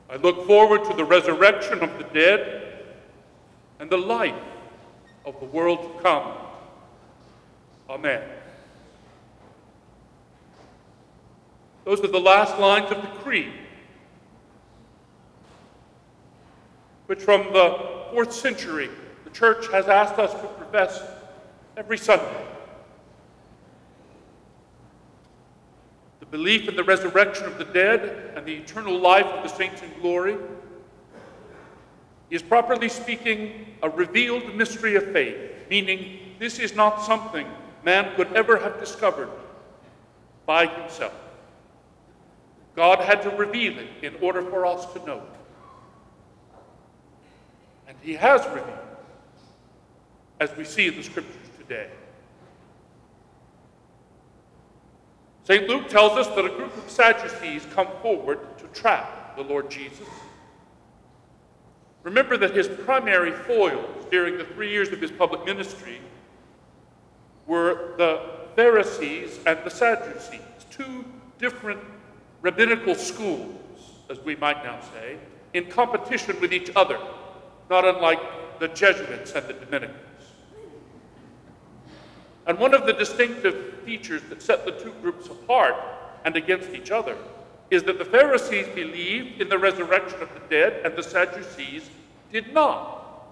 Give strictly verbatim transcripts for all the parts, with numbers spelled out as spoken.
I look forward to the resurrection of the dead and the life of the world to come. Amen. Those are the last lines of the Creed, which from the fourth century the Church has asked us to profess every Sunday. The belief in the resurrection of the dead and the eternal life of the saints in glory is, properly speaking, a revealed mystery of faith, meaning this is not something man could ever have discovered by himself. God had to reveal it in order for us to know it. And he has revealed it, as we see in the Scriptures today. Saint Luke tells us that a group of Sadducees come forward to trap the Lord Jesus. Remember that his primary foils during the three years of his public ministry were the Pharisees and the Sadducees, two different rabbinical schools, as we might now say, in competition with each other, not unlike the Jesuits and the Dominicans. And one of the distinctive features that set the two groups apart and against each other is that the Pharisees believed in the resurrection of the dead and the Sadducees did not.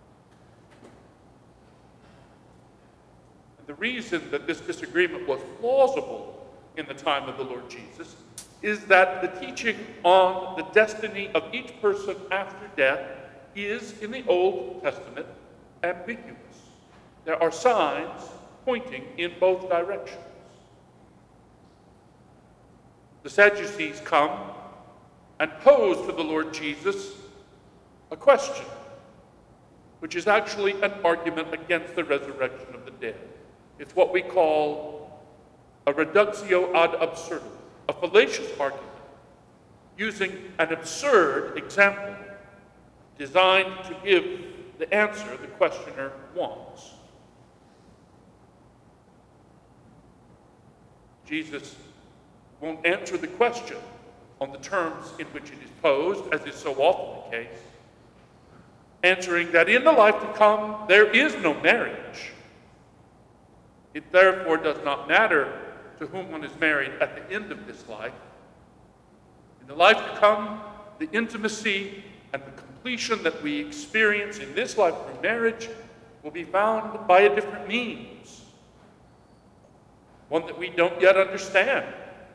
And the reason that this disagreement was plausible in the time of the Lord Jesus is that the teaching on the destiny of each person after death is, in the Old Testament, ambiguous. There are signs pointing in both directions. The Sadducees come and pose to the Lord Jesus a question, which is actually an argument against the resurrection of the dead. It's what we call a reductio ad absurdum, a fallacious argument using an absurd example designed to give the answer the questioner wants. Jesus won't answer the question on the terms in which it is posed, as is so often the case, answering that in the life to come there is no marriage. It therefore does not matter to whom one is married at the end of this life. In the life to come, the intimacy and the completion that we experience in this life through marriage will be found by a different means, one that we don't yet understand.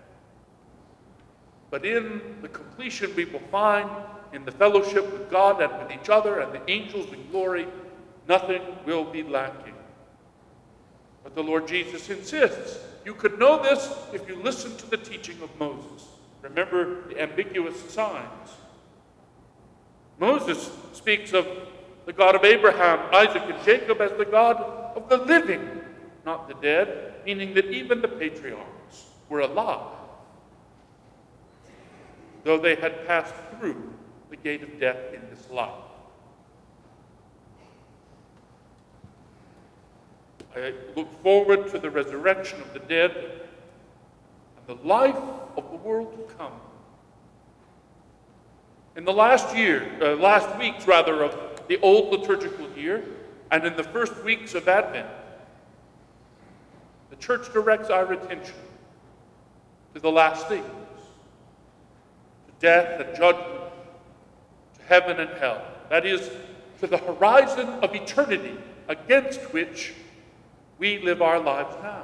But in the completion we will find in the fellowship with God and with each other and the angels in glory, nothing will be lacking. But the Lord Jesus insists, you could know this if you listen to the teaching of Moses. Remember the ambiguous signs. Moses speaks of the God of Abraham, Isaac, and Jacob as the God of the living, not the dead, meaning that even the patriarchs were alive, though they had passed through the gate of death in this life. I look forward to the resurrection of the dead and the life of the world to come. In the last year, uh, last weeks rather, of the old liturgical year, and in the first weeks of Advent, the Church directs our attention to the last things, to death and judgment, to heaven and hell. That is, to the horizon of eternity against which we live our lives now.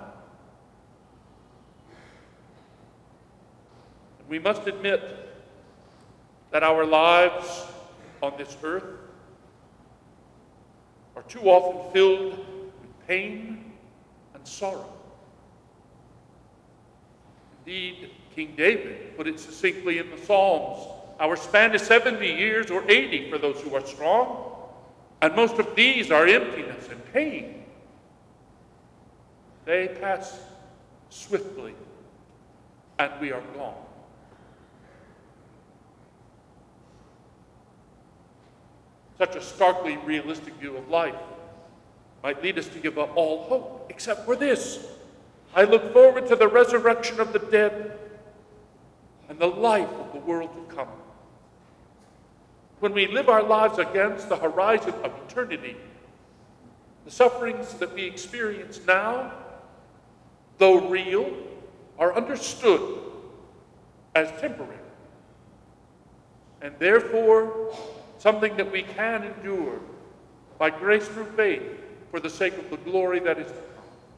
And we must admit that our lives on this earth are too often filled with pain and sorrow. Indeed, King David put it succinctly in the Psalms, our span is seventy years or eighty for those who are strong, and most of these are emptiness and pain. They pass swiftly, and we are gone. Such a starkly realistic view of life might lead us to give up all hope, except for this. I look forward to the resurrection of the dead and the life of the world to come. when we live our lives against the horizon of eternity, the sufferings that we experience now, though real, are understood as temporary, and therefore something that we can endure by grace through faith for the sake of the glory that is to come.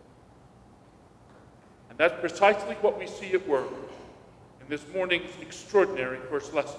And that's precisely what we see at work in this morning's extraordinary first lesson.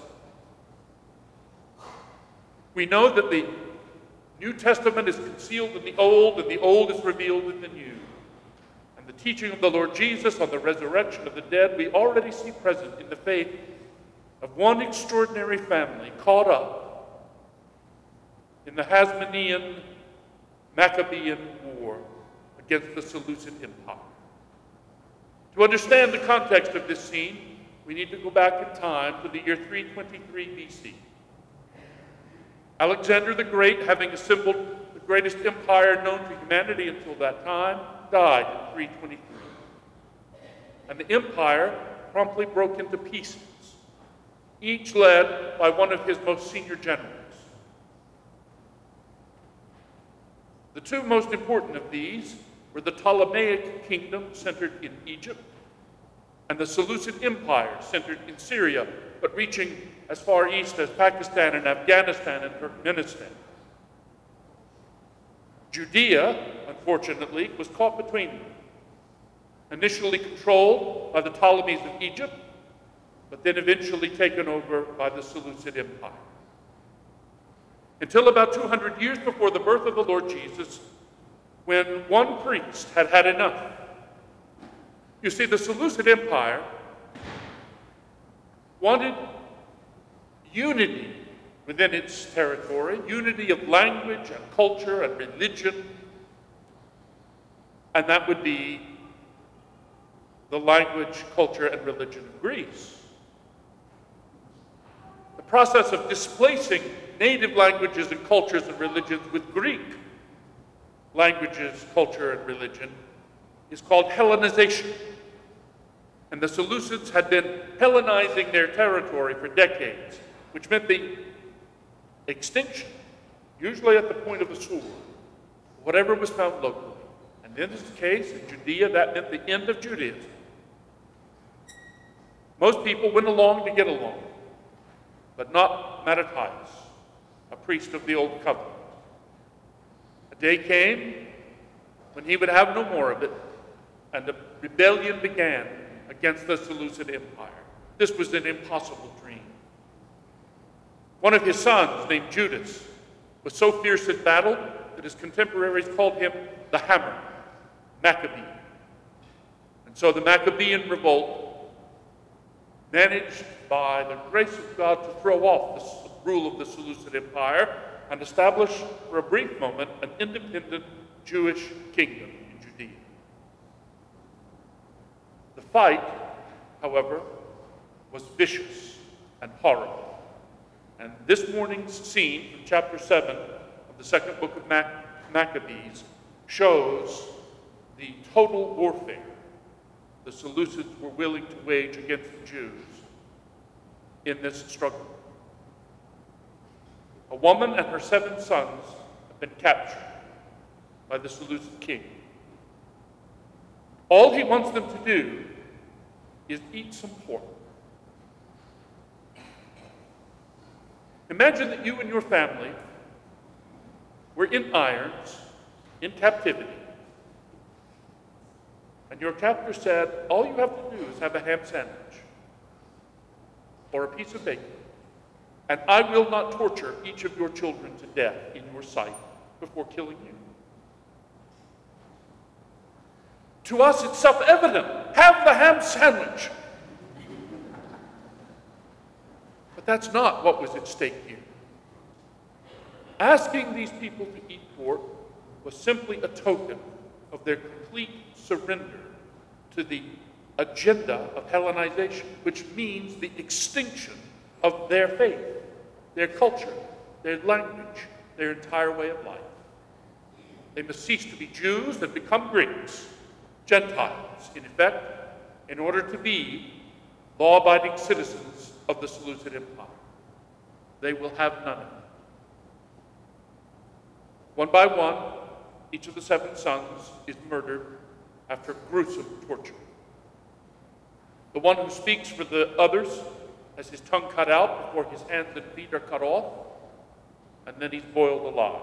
We know that the New Testament is concealed in the Old, and the Old is revealed in the New. And the teaching of the Lord Jesus on the resurrection of the dead we already see present in the faith of one extraordinary family caught up in the Hasmonean Maccabean War against the Seleucid Empire. To understand the context of this scene, we need to go back in time to the year three twenty-three B C. Alexander the Great, having assembled the greatest empire known to humanity until that time, died in three twenty-three. And the empire promptly broke into pieces, each led by one of his most senior generals. The two most important of these were the Ptolemaic kingdom centered in Egypt and the Seleucid Empire centered in Syria, but reaching as far east as Pakistan and Afghanistan and Turkmenistan. Judea, unfortunately, was caught between them, initially controlled by the Ptolemies of Egypt, but then eventually taken over by the Seleucid Empire. Until about two hundred years before the birth of the Lord Jesus, when one priest had had enough. You see, the Seleucid Empire wanted unity within its territory, unity of language and culture and religion, and that would be the language, culture, and religion of Greece. The process of displacing native languages and cultures and religions with Greek languages, culture, and religion is called Hellenization. And the Seleucids had been Hellenizing their territory for decades, which meant the extinction, usually at the point of the sword, whatever was found locally. And in this case, in Judea, that meant the end of Judaism. Most people went along to get along, but not Mattathias, a priest of the Old Covenant. A day came when he would have no more of it, and the rebellion began against the Seleucid Empire. This was an impossible dream. One of his sons, named Judas, was so fierce in battle that his contemporaries called him the Hammer, Maccabee. And so the Maccabean revolt managed by the grace of God to throw off the rule of the Seleucid Empire and establish for a brief moment an independent Jewish kingdom in Judea. The fight, however, was vicious and horrible. And this morning's scene from chapter seven of the second book of Mac- Maccabees shows the total warfare the Seleucids were willing to wage against the Jews in this struggle. A woman and her seven sons have been captured by the Seleucid king. All he wants them to do is eat some pork. Imagine that you and your family were in irons, in captivity, and your captor said, all you have to do is have a ham sandwich or a piece of bacon, and I will not torture each of your children to death in your sight before killing you. To us, it's self-evident. Have the ham sandwich. But that's not what was at stake here. Asking these people to eat pork was simply a token of their complete surrender to the agenda of Hellenization, which means the extinction of their faith, their culture, their language, their entire way of life. They must cease to be Jews and become Greeks, Gentiles, in effect, in order to be law-abiding citizens of the Seleucid Empire. they will have none of it. One by one, each of the seven sons is murdered after gruesome torture. The one who speaks for the others has his tongue cut out before his hands and feet are cut off, and then he's boiled alive.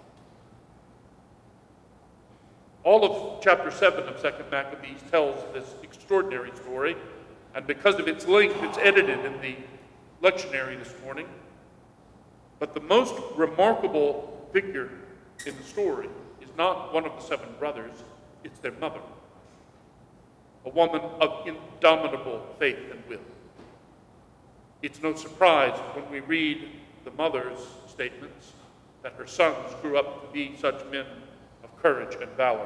All of chapter seven of Second Maccabees tells this extraordinary story, and because of its length, it's edited in the lectionary this morning. But the most remarkable figure in the story is not one of the seven brothers, it's their mother, a woman of indomitable faith and will. It's no surprise when we read the mother's statements that her sons grew up to be such men of courage and valor.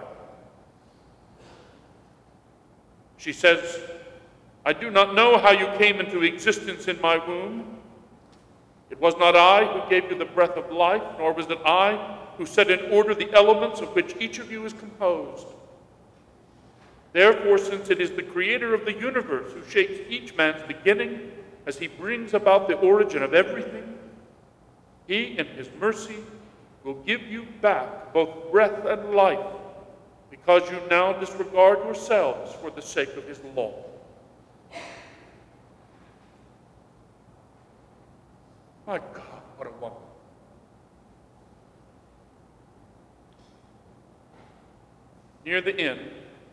She says, "I do not know how you came into existence in my womb. It was not I who gave you the breath of life, nor was it I who set in order the elements of which each of you is composed. Therefore, since it is the creator of the universe who shapes each man's beginning as he brings about the origin of everything, he in his mercy will give you back both breath and life, because you now disregard yourselves for the sake of his law." My God, what a woman. Near the end,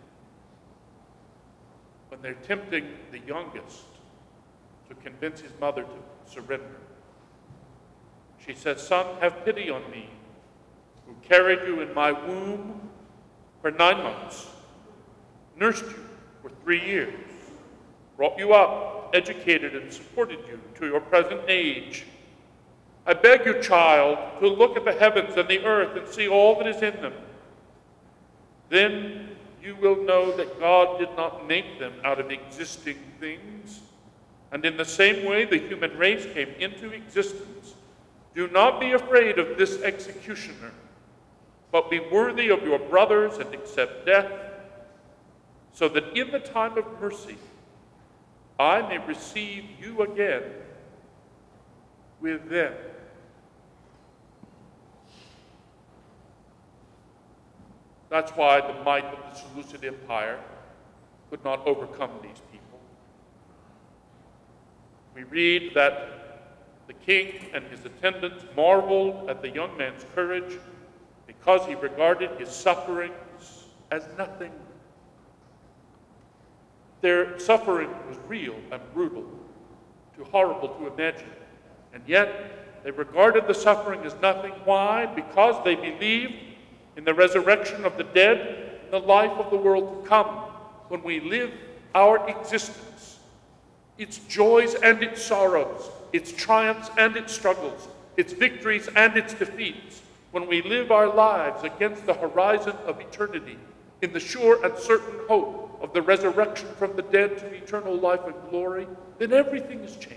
when they're tempting the youngest to convince his mother to surrender, she says, "Son, have pity on me, who carried you in my womb for nine months, nursed you for three years, brought you up, educated and supported you to your present age. I beg you, child, to look at the heavens and the earth and see all that is in them. Then you will know that God did not make them out of existing things, and in the same way the human race came into existence. Do not be afraid of this executioner, but be worthy of your brothers and accept death, so that in the time of mercy I may receive you again with them." That's why the might of the Seleucid Empire could not overcome these people. We read that the king and his attendants marveled at the young man's courage because he regarded his sufferings as nothing. Their suffering was real and brutal, too horrible to imagine, and yet they regarded the suffering as nothing. Why? Because they believed in the resurrection of the dead, the life of the world to come, when we live our existence, its joys and its sorrows, its triumphs and its struggles, its victories and its defeats, when we live our lives against the horizon of eternity, in the sure and certain hope of the resurrection from the dead to eternal life and glory, then everything is changed.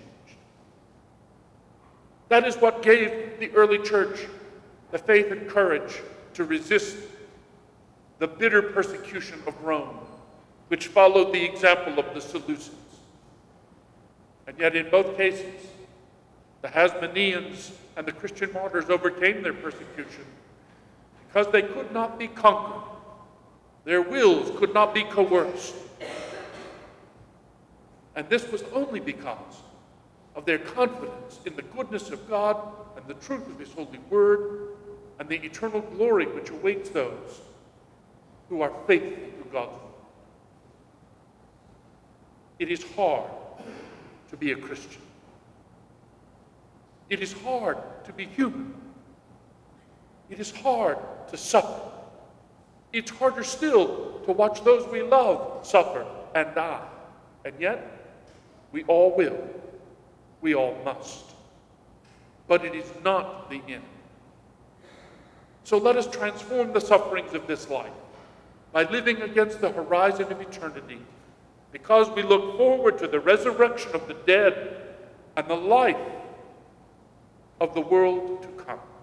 That is what gave the early church the faith and courage to resist the bitter persecution of Rome, which followed the example of the Seleucids. And yet in both cases, the Hasmoneans and the Christian martyrs overcame their persecution because they could not be conquered. Their wills could not be coerced. And this was only because of their confidence in the goodness of God and the truth of his holy word and the eternal glory which awaits those who are faithful to God's word. It is hard to be a Christian. It is hard to be human. It is hard to suffer. It's harder still to watch those we love suffer and die. And yet, we all will. We all must. But it is not the end. So let us transform the sufferings of this life by living against the horizon of eternity, because we look forward to the resurrection of the dead and the life of the world to come.